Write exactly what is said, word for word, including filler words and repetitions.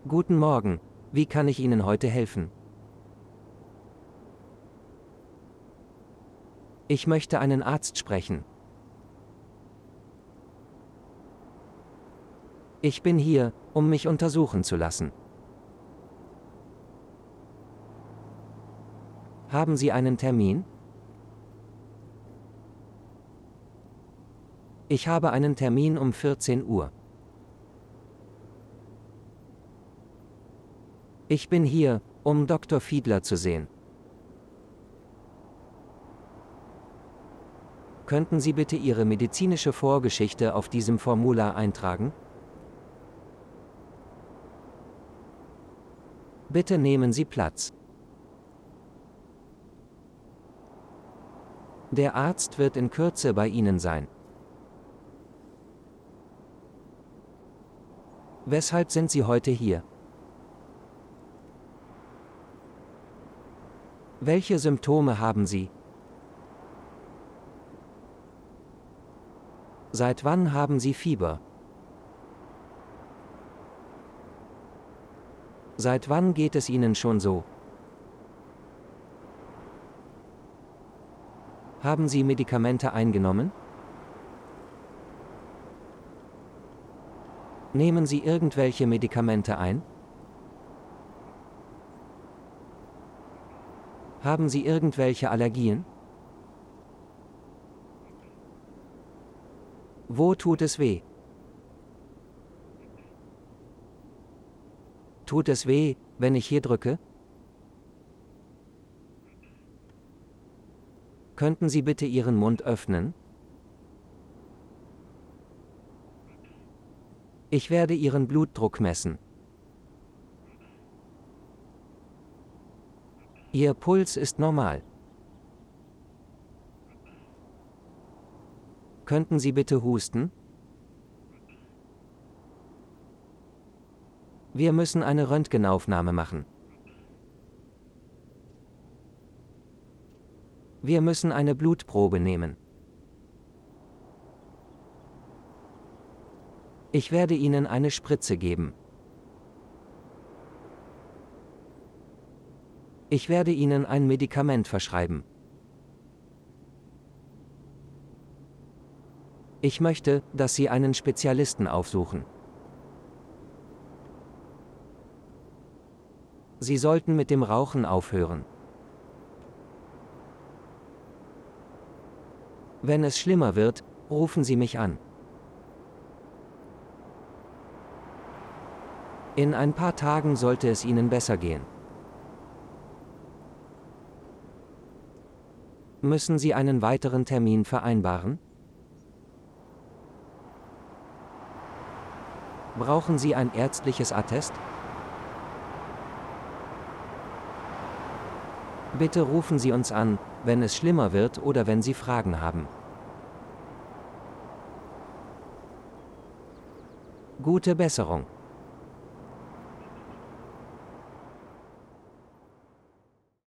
Guten Morgen, wie kann ich Ihnen heute helfen? Ich möchte einen Arzt sprechen. Ich bin hier, um mich untersuchen zu lassen. Haben Sie einen Termin? Ich habe einen Termin um vierzehn Uhr. Ich bin hier, um Doktor Fiedler zu sehen. Könnten Sie bitte Ihre medizinische Vorgeschichte auf diesem Formular eintragen? Bitte nehmen Sie Platz. Der Arzt wird in Kürze bei Ihnen sein. Weshalb sind Sie heute hier? Welche Symptome haben Sie? Seit wann haben Sie Fieber? Seit wann geht es Ihnen schon so? Haben Sie Medikamente eingenommen? Nehmen Sie irgendwelche Medikamente ein? Haben Sie irgendwelche Allergien? Wo tut es weh? Tut es weh, wenn ich hier drücke? Könnten Sie bitte Ihren Mund öffnen? Ich werde Ihren Blutdruck messen. Ihr Puls ist normal. Könnten Sie bitte husten? Wir müssen eine Röntgenaufnahme machen. Wir müssen eine Blutprobe nehmen. Ich werde Ihnen eine Spritze geben. Ich werde Ihnen ein Medikament verschreiben. Ich möchte, dass Sie einen Spezialisten aufsuchen. Sie sollten mit dem Rauchen aufhören. Wenn es schlimmer wird, rufen Sie mich an. In ein paar Tagen sollte es Ihnen besser gehen. Müssen Sie einen weiteren Termin vereinbaren? Brauchen Sie ein ärztliches Attest? Bitte rufen Sie uns an, wenn es schlimmer wird oder wenn Sie Fragen haben. Gute Besserung.